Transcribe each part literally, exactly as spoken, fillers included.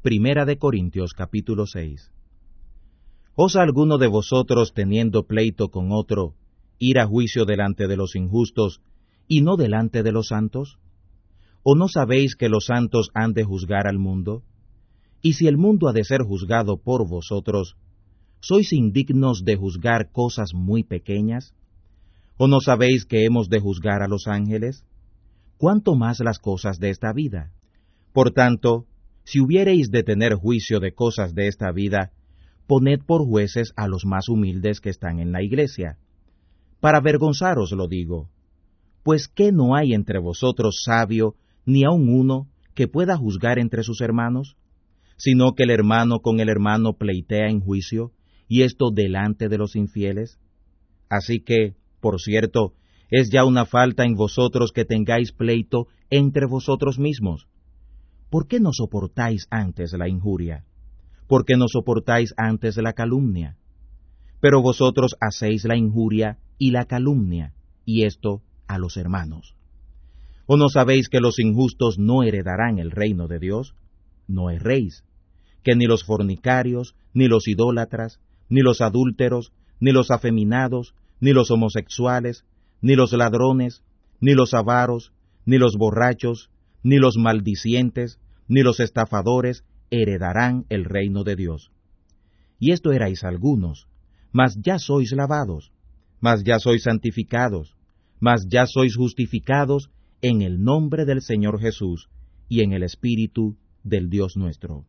Primera de Corintios capítulo seis. ¿Osa alguno de vosotros, teniendo pleito con otro, ir a juicio delante de los injustos, y no delante de los santos? ¿O no sabéis que los santos han de juzgar al mundo? Y si el mundo ha de ser juzgado por vosotros, ¿sois indignos de juzgar cosas muy pequeñas? ¿O no sabéis que hemos de juzgar a los ángeles? ¿Cuánto más las cosas de esta vida? Por tanto, si hubiereis de tener juicio de cosas de esta vida, poned por jueces a los más humildes que están en la iglesia. Para avergonzaros lo digo, pues ¿qué no hay entre vosotros sabio, ni aun uno, que pueda juzgar entre sus hermanos? Sino que el hermano con el hermano pleitea en juicio, y esto delante de los infieles. Así que, por cierto, es ya una falta en vosotros que tengáis pleito entre vosotros mismos. ¿Por qué no soportáis antes la injuria? ¿Por qué no soportáis antes la calumnia? Pero vosotros hacéis la injuria y la calumnia, y esto a los hermanos. ¿O no sabéis que los injustos no heredarán el reino de Dios? No erréis, que ni los fornicarios, ni los idólatras, ni los adúlteros, ni los afeminados, ni los homosexuales, ni los ladrones, ni los avaros, ni los borrachos, ni los maldicientes, ni los estafadores heredarán el reino de Dios. Y esto erais algunos, mas ya sois lavados, mas ya sois santificados, mas ya sois justificados en el nombre del Señor Jesús y en el Espíritu del Dios nuestro.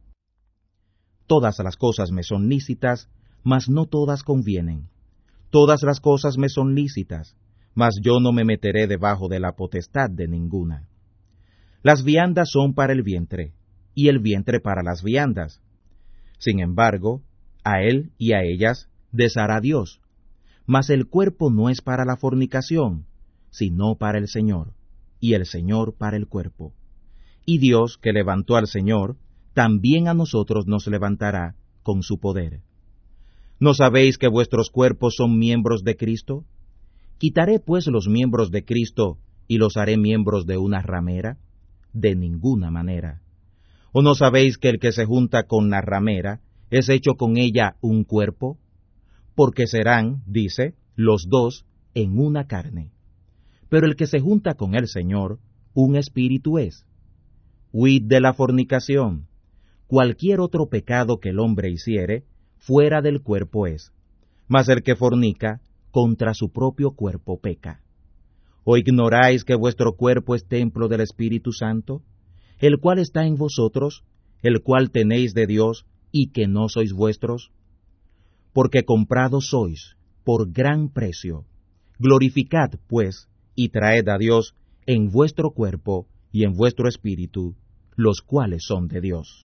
Todas las cosas me son lícitas, mas no todas convienen. Todas las cosas me son lícitas, mas yo no me meteré debajo de la potestad de ninguna. Las viandas son para el vientre, y el vientre para las viandas. Sin embargo, a él y a ellas deshará Dios. Mas el cuerpo no es para la fornicación, sino para el Señor, y el Señor para el cuerpo. Y Dios, que levantó al Señor, también a nosotros nos levantará con su poder. ¿No sabéis que vuestros cuerpos son miembros de Cristo? ¿Quitaré pues los miembros de Cristo y los haré miembros de una ramera? De ninguna manera. ¿O no sabéis que el que se junta con la ramera es hecho con ella un cuerpo? Porque serán, dice, los dos en una carne. Pero el que se junta con el Señor, un espíritu es. Huid de la fornicación. Cualquier otro pecado que el hombre hiciere, fuera del cuerpo es. Mas el que fornica, contra su propio cuerpo peca. ¿O ignoráis que vuestro cuerpo es templo del Espíritu Santo, el cual está en vosotros, el cual tenéis de Dios, y que no sois vuestros? Porque comprados sois, por gran precio. Glorificad, pues, y traed a Dios en vuestro cuerpo y en vuestro espíritu, los cuales son de Dios.